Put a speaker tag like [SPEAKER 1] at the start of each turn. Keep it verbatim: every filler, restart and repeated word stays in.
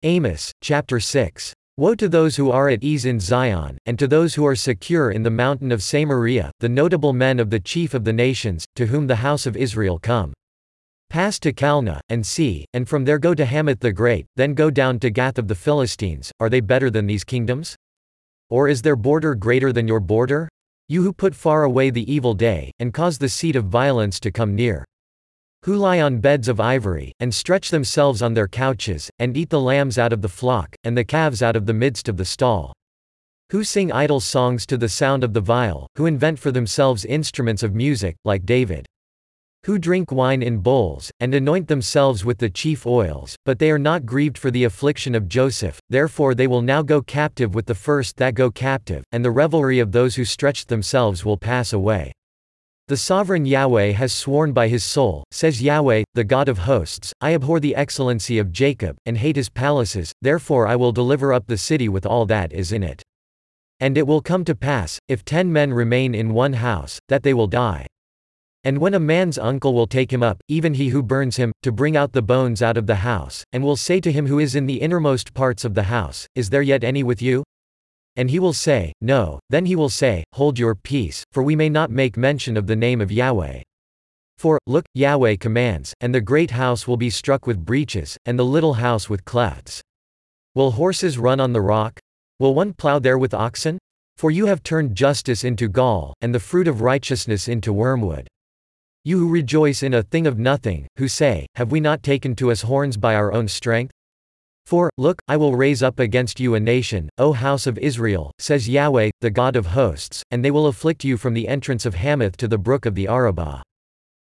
[SPEAKER 1] Amos, chapter six. Woe to those who are at ease in Zion, and to those who are secure in the mountain of Samaria, the notable men of the chief of the nations, to whom the house of Israel come. Pass to Calneh, and see, and from there go to Hamath the Great, then go down to Gath of the Philistines. Are they better than these kingdoms? Or is their border greater than your border? You who put far away the evil day, and cause the seat of violence to come near. Who lie on beds of ivory, and stretch themselves on their couches, and eat the lambs out of the flock, and the calves out of the midst of the stall. Who sing idle songs to the sound of the viol, who invent for themselves instruments of music, like David. Who drink wine in bowls, and anoint themselves with the chief oils, but they are not grieved for the affliction of Joseph, therefore they will now go captive with the first that go captive, and the revelry of those who stretched themselves will pass away. The sovereign Yahweh has sworn by his soul, says Yahweh, the God of hosts, I abhor the excellency of Jacob, and hate his palaces, therefore I will deliver up the city with all that is in it. And it will come to pass, if ten men remain in one house, that they will die. And when a man's uncle will take him up, even he who burns him, to bring out the bones out of the house, and will say to him who is in the innermost parts of the house, Is there yet any with you? And he will say, No, then he will say, Hold your peace, for we may not make mention of the name of Yahweh. For, look, Yahweh commands, and the great house will be struck with breaches, and the little house with clefts. Will horses run on the rock? Will one plow there with oxen? For you have turned justice into gall, and the fruit of righteousness into wormwood. You who rejoice in a thing of nothing, who say, Have we not taken to us horns by our own strength? For, look, I will raise up against you a nation, O house of Israel, says Yahweh, the God of hosts, and they will afflict you from the entrance of Hamath to the brook of the Arabah.